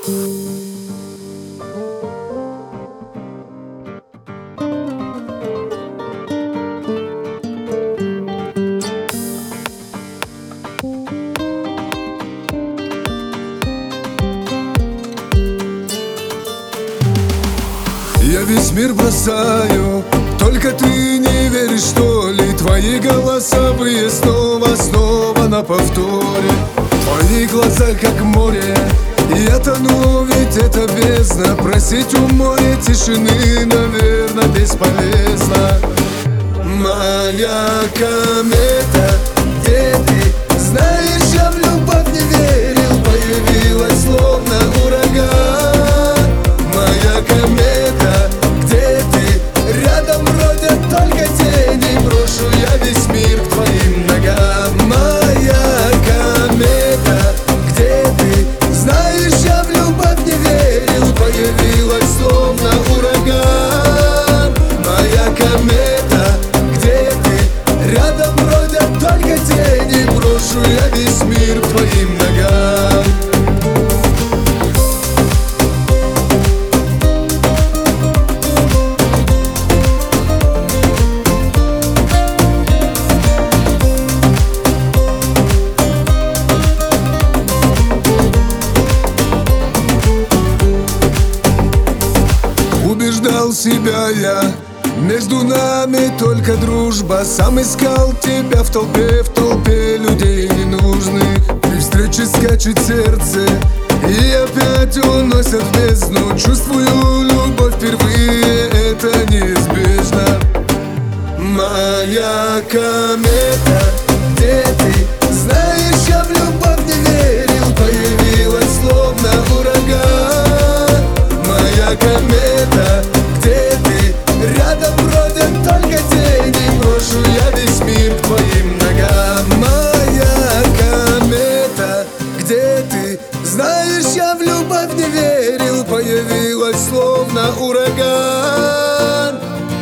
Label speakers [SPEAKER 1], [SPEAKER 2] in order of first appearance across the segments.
[SPEAKER 1] Я весь мир бросаю, только ты не веришь, что ли? Твои голосовые снова на повторе. Твои глаза как море, я тону, ведь это бездна. Просить у моря тишины, наверное, бесполезно. Моя комета, где ты? Знаешь, я в любовь не верил, появилась словно ураган. Моя комета, где ты? Рядом бродят только тени, брошу я весь мир к твоим ногам. Моя комета, где ты? Знаешь, я в любовь не верил, появилась словно ураган. Моя комета, где ты? Рядом бродят только тени, брошу я весь мир к твоим ногам. Убеждал себя я, между нами только дружба. Сам искал тебя в толпе людей ненужных. При встрече скачет сердце и опять уносят в бездну. Чувствую любовь впервые, это неизбежно. Моя комета, где ты? Знаешь, я в любовь не верил, появилась словно ураган. Моя комета, где ты? Рядом бродят только тени, брошу я весь мир к твоим ногам. Моя комета, где ты? Знаешь, я в любовь не верил, появилась словно ураган.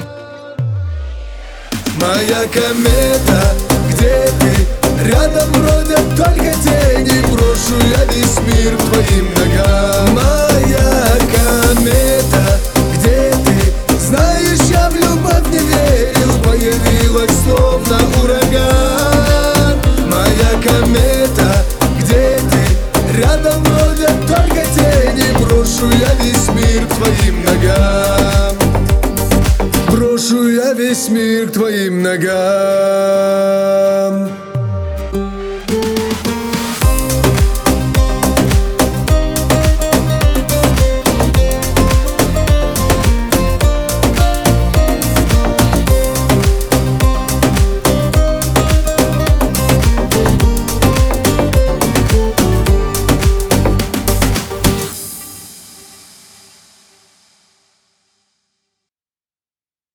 [SPEAKER 1] Моя комета, где ты? Рядом бродят только тени, брошу я весь мир к твоим ногам. Моя комета, где ты? Знаешь, я в любовь не верил, появилась словно ураган. Моя комета, где ты? Рядом бродят только тени, брошу я весь мир к твоим ногам. Брошу я весь мир к твоим ногам.